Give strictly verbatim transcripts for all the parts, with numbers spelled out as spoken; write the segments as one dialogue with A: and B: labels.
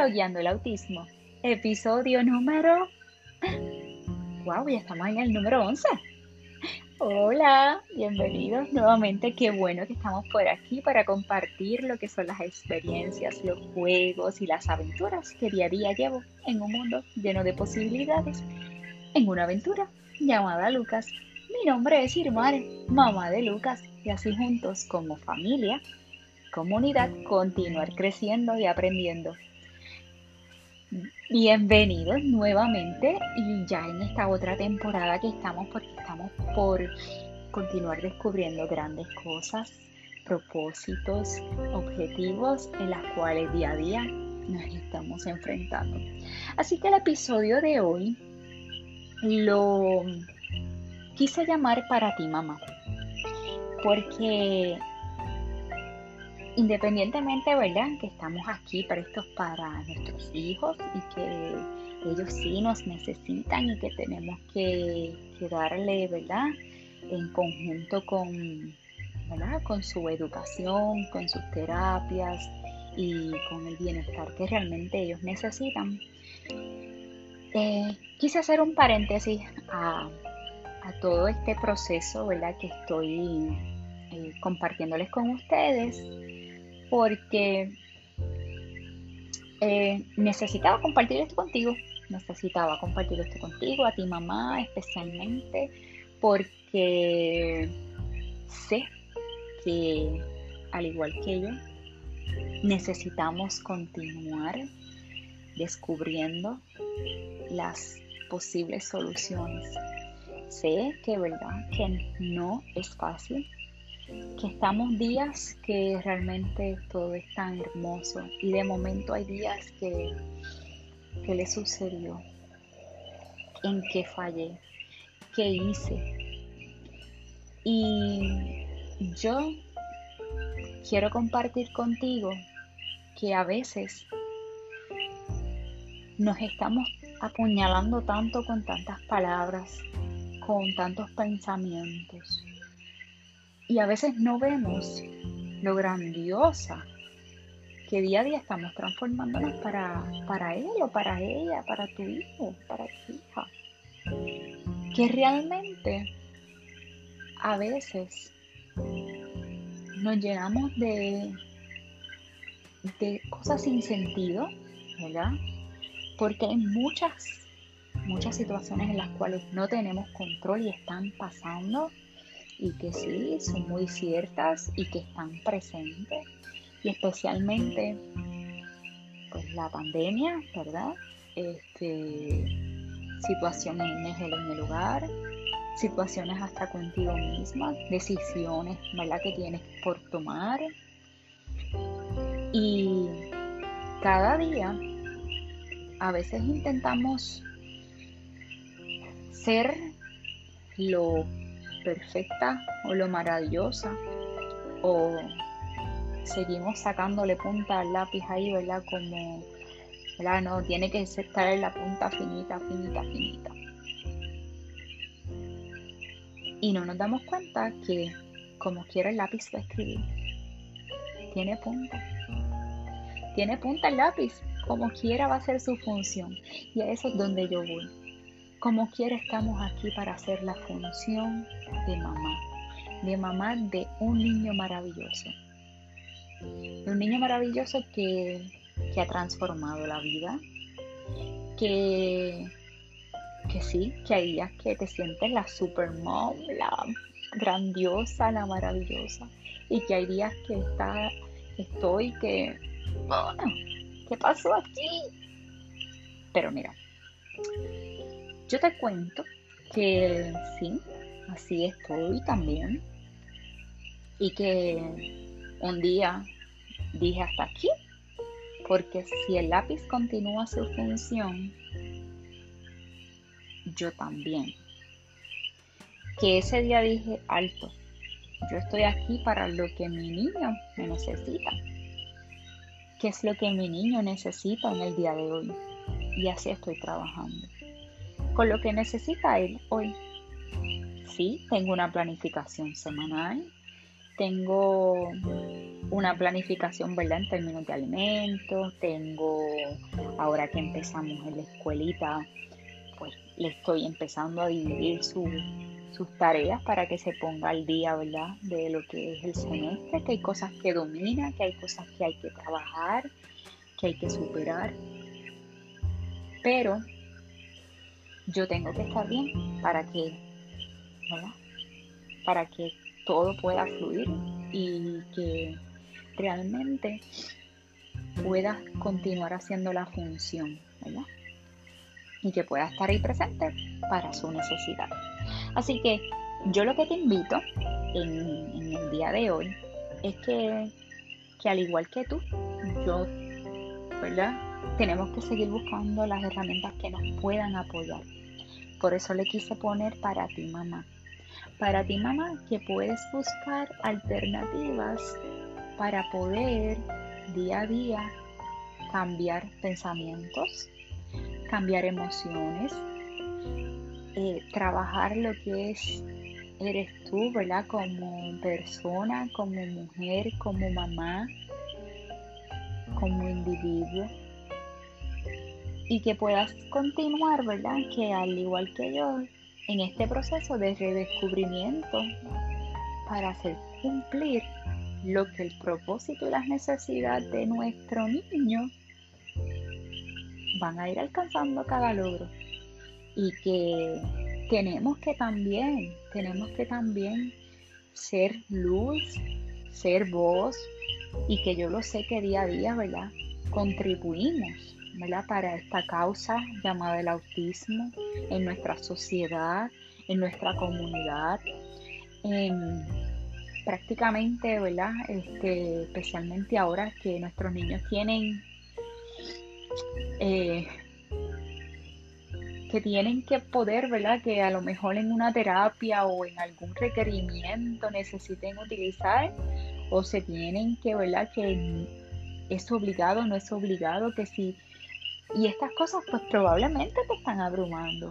A: Dialogueando el autismo, episodio número... ¡Wow! Ya estamos en el número once. Hola, bienvenidos nuevamente. Qué bueno que estamos por aquí para compartir lo que son las experiencias, los juegos y las aventuras que día a día llevo en un mundo lleno de posibilidades, en una aventura llamada Lucas. Mi nombre es Irmare, mamá de Lucas, y así juntos como familia, comunidad, continuar creciendo y aprendiendo. Bienvenidos nuevamente y ya en esta otra temporada que estamos, porque estamos por continuar descubriendo grandes cosas, propósitos, objetivos en las cuales día a día nos estamos enfrentando. Así que el episodio de hoy lo quise llamar Para ti, mamá, porque independientemente, ¿verdad?, que estamos aquí para esto, para nuestros hijos, y que ellos sí nos necesitan y que tenemos que, que darle, ¿verdad?, en conjunto con, ¿verdad?, con su educación, con sus terapias y con el bienestar que realmente ellos necesitan. Eh, quise hacer un paréntesis a, a todo este proceso, ¿verdad?, que estoy eh, compartiéndoles con ustedes, porque eh, necesitaba compartir esto contigo, necesitaba compartir esto contigo, a ti mamá especialmente, porque sé que al igual que yo, necesitamos continuar descubriendo las posibles soluciones. Sé que verdad que no es fácil, que estamos días que realmente todo es tan hermoso y de momento hay días que, que le sucedió, en que fallé, que hice. Y yo quiero compartir contigo que a veces nos estamos apuñalando tanto con tantas palabras, con tantos pensamientos, y a veces no vemos lo grandiosa que día a día estamos transformándonos para, para él o para ella, para tu hijo, para tu hija. Que realmente a veces nos llenamos de, de cosas sin sentido, ¿verdad? Porque hay muchas, muchas situaciones en las cuales no tenemos control y están pasando, y que sí, son muy ciertas y que están presentes. Y especialmente pues la pandemia, ¿verdad? Este, situaciones en el hogar, situaciones hasta contigo misma, decisiones, ¿verdad?, que tienes por tomar. Y cada día a veces intentamos ser lo perfecta o lo maravillosa, o seguimos sacándole punta al lápiz ahí, ¿verdad? Como, ¿verdad? No, tiene que estar en la punta finita, finita, finita. Y no nos damos cuenta que, como quiera, el lápiz va a escribir. Tiene punta. Tiene punta el lápiz. Como quiera va a ser su función. Y a eso es donde yo voy. Como quiera estamos aquí para hacer la función de mamá. De mamá de un niño maravilloso. De un niño maravilloso que, que ha transformado la vida. Que... que sí, que hay días que te sientes la super mom, la grandiosa, la maravillosa, y que hay días que está, estoy que, bueno, ¿qué pasó aquí? Pero mira, yo te cuento que sí, así estoy también, y que un día dije hasta aquí, porque si el lápiz continúa su función, yo también. Que ese día dije, alto, yo estoy aquí para lo que mi niño me necesita. ¿Qué es lo que mi niño necesita en el día de hoy? Y así estoy trabajando. Con lo que necesita él hoy. Sí, tengo una planificación semanal. Tengo una planificación, ¿verdad? En términos de alimentos. Tengo, ahora que empezamos en la escuelita, pues le estoy empezando a dividir su, sus tareas para que se ponga al día, ¿verdad? De lo que es el semestre, que hay cosas que domina, que hay cosas que hay que trabajar, que hay que superar. Pero yo tengo que estar bien para que, ¿verdad? Para que todo pueda fluir y que realmente pueda continuar haciendo la función, ¿verdad? Y que pueda estar ahí presente para su necesidad. Así que yo lo que te invito en, en el día de hoy es que, que al igual que tú, yo, ¿verdad? Tenemos que seguir buscando las herramientas que nos puedan apoyar. Por eso le quise poner para ti, mamá. Para ti, mamá, que puedes buscar alternativas para poder día a día cambiar pensamientos, cambiar emociones, eh, trabajar lo que es, eres tú, ¿verdad? Como persona, como mujer, como mamá, como individuo. Y que puedas continuar, ¿verdad? Que al igual que yo, en este proceso de redescubrimiento para hacer cumplir lo que el propósito y las necesidades de nuestro niño van a ir alcanzando cada logro. Y que tenemos que también, tenemos que también ser luz, ser voz, y que yo lo sé que día a día, ¿verdad? Contribuimos, ¿verdad? Para esta causa llamada el autismo en nuestra sociedad, en nuestra comunidad, en prácticamente, ¿verdad? Este, especialmente ahora que nuestros niños tienen eh, que tienen que poder, ¿verdad? Que a lo mejor en una terapia o en algún requerimiento necesiten utilizar, o se tienen que, ¿verdad? Que es obligado, no es obligado, que sí. Y estas cosas pues probablemente te están abrumando.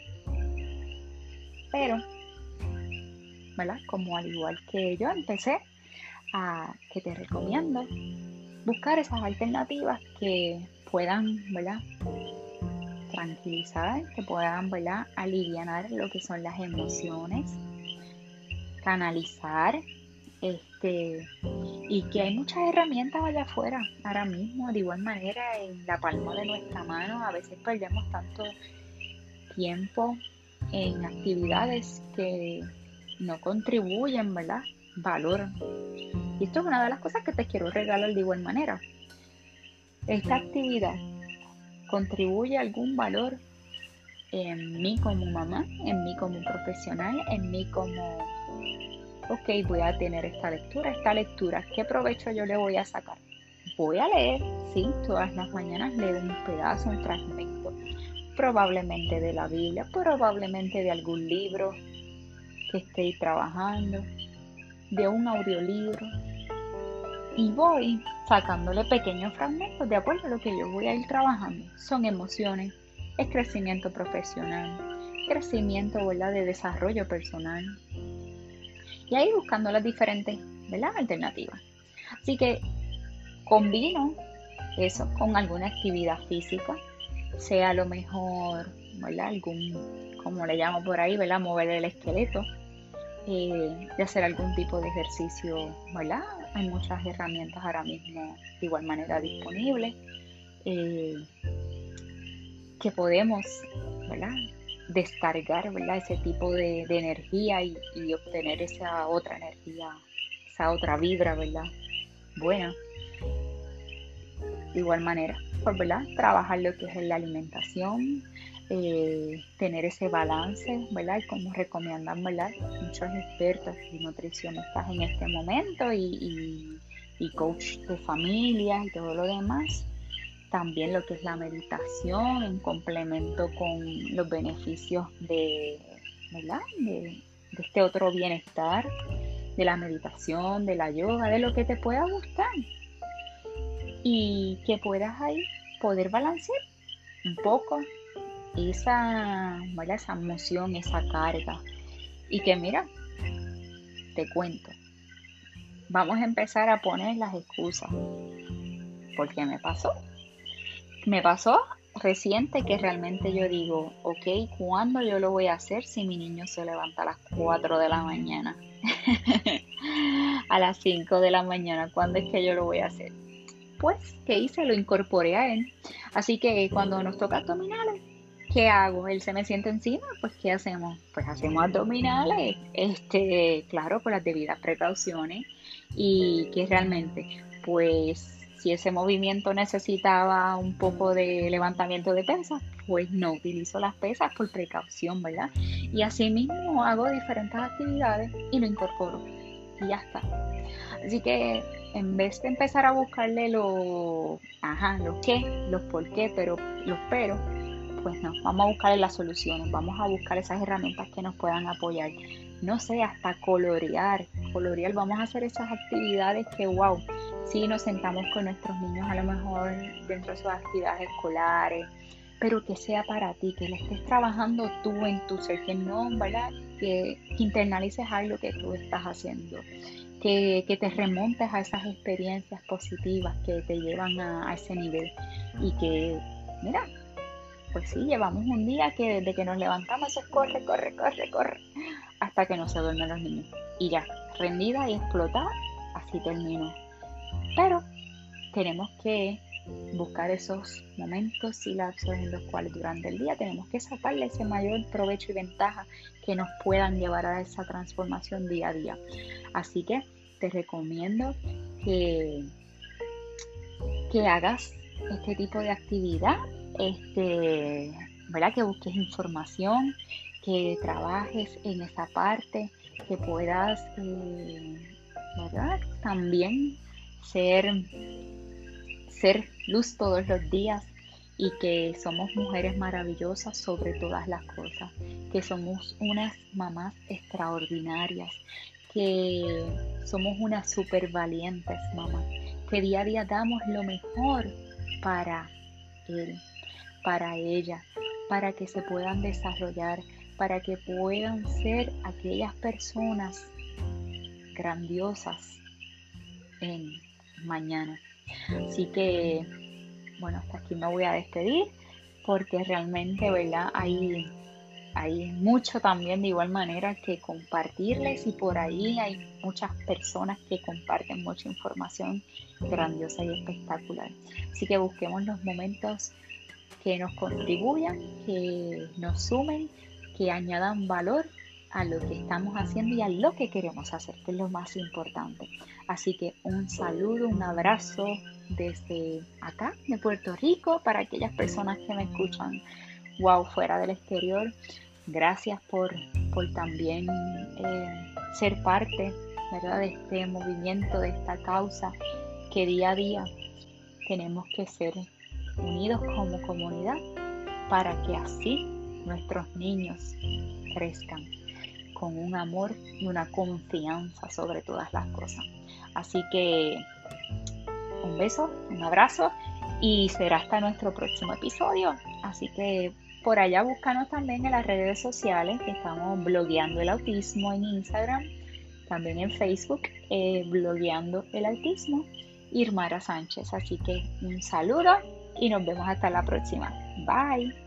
A: Pero, ¿verdad? Como al igual que yo empecé, a que te recomiendo buscar esas alternativas que puedan, ¿verdad? Tranquilizar, que puedan, ¿verdad? Alivianar lo que son las emociones, canalizar, este, y que hay muchas herramientas allá afuera, ahora mismo, de igual manera, en la palma de nuestra mano. A veces perdemos tanto tiempo en actividades que no contribuyen, ¿verdad? Valor. Y esto es una de las cosas que te quiero regalar de igual manera. Esta actividad contribuye algún valor en mí como mamá, en mí como profesional, en mí como, ok, voy a tener esta lectura, esta lectura, ¿qué provecho yo le voy a sacar? Voy a leer, sí, todas las mañanas leo un pedazo, un fragmento, probablemente de la Biblia, probablemente de algún libro que esté trabajando, de un audiolibro, y voy sacándole pequeños fragmentos de acuerdo a lo que yo voy a ir trabajando. Son emociones, es crecimiento profesional, crecimiento, ¿verdad? De desarrollo personal, y ahí buscando las diferentes, ¿verdad? Alternativas. Así que combino eso con alguna actividad física, sea a lo mejor, ¿verdad? Algún, como le llamo por ahí, ¿verdad? Mover el esqueleto, eh, de hacer algún tipo de ejercicio, ¿verdad? Hay muchas herramientas ahora mismo de igual manera disponibles, eh, que podemos, ¿verdad? Descargar, ¿verdad? Ese tipo de, de energía y, y obtener esa otra energía, esa otra vibra, ¿verdad? Buena. De igual manera, pues, ¿verdad? Trabajar lo que es la alimentación, eh, tener ese balance, ¿verdad? Y como recomiendan, ¿verdad? Muchos expertos y nutricionistas en este momento, y, y, y coach de familia y todo lo demás. También lo que es la meditación en complemento con los beneficios de, ¿verdad? De, de este otro bienestar, de la meditación, de la yoga, de lo que te pueda gustar. Y que puedas ahí poder balancear un poco esa, ¿verdad? Esa emoción, esa carga. Y que mira, te cuento, vamos a empezar a poner las excusas. Porque me pasó. Me pasó reciente que realmente yo digo, ok, ¿cuándo yo lo voy a hacer si mi niño se levanta a las cuatro de la mañana? A las cinco de la mañana, ¿cuándo es que yo lo voy a hacer? Pues, ¿qué hice? Lo incorporé a él. Así que cuando nos toca abdominales, ¿qué hago? Él se me siente encima, pues ¿qué hacemos? Pues hacemos abdominales, este, claro, con las debidas precauciones y que realmente, pues si ese movimiento necesitaba un poco de levantamiento de pesas, pues no utilizo las pesas por precaución, ¿verdad? Y así mismo hago diferentes actividades y lo incorporo y ya está. Así que en vez de empezar a buscarle los, ajá, los qué, los por qué, pero los pero, pues no, vamos a buscarle las soluciones, vamos a buscar esas herramientas que nos puedan apoyar. No sé, hasta colorear, colorear, vamos a hacer esas actividades que, wow, sí nos sentamos con nuestros niños a lo mejor dentro de sus actividades escolares, pero que sea para ti, que le estés trabajando tú en tu ser, que no, ¿verdad? Que, que internalices algo que tú estás haciendo. Que, que, te remontes a esas experiencias positivas que te llevan a, a ese nivel y que, mira, pues sí, llevamos un día que desde que nos levantamos es corre, corre, corre, corre, hasta que no se duermen los niños. Y ya, rendida y explotada, así termino. Pero tenemos que buscar esos momentos y lapsos en los cuales durante el día tenemos que sacarle ese mayor provecho y ventaja que nos puedan llevar a esa transformación día a día. Así que te recomiendo que, que hagas este tipo de actividad, este, ¿verdad? Que busques información, que trabajes en esa parte, que puedas, eh, ¿verdad? También ser, ser luz todos los días y que somos mujeres maravillosas sobre todas las cosas, que somos unas mamás extraordinarias, que somos unas súper valientes mamás, que día a día damos lo mejor para él, para ella, para que se puedan desarrollar, para que puedan ser aquellas personas grandiosas en mañana. Así que, bueno, hasta aquí me voy a despedir porque realmente, ¿verdad? Hay, hay mucho también de igual manera que compartirles y por ahí hay muchas personas que comparten mucha información grandiosa y espectacular. Así que busquemos los momentos que nos contribuyan, que nos sumen, que añadan valor a lo que estamos haciendo y a lo que queremos hacer, que es lo más importante. Así que un saludo, un abrazo desde acá, de Puerto Rico, para aquellas personas que me escuchan, wow, fuera del exterior. Gracias por, por también eh, ser parte, ¿verdad?, de este movimiento, de esta causa que día a día tenemos que ser unidos como comunidad para que así nuestros niños crezcan con un amor y una confianza sobre todas las cosas. Así que un beso, un abrazo y será hasta nuestro próximo episodio. Así que por allá búscanos también en las redes sociales, que estamos blogueando el autismo en Instagram, también en Facebook, eh, blogueando el autismo, Irmara Sánchez. Así que un saludo y nos vemos hasta la próxima. Bye.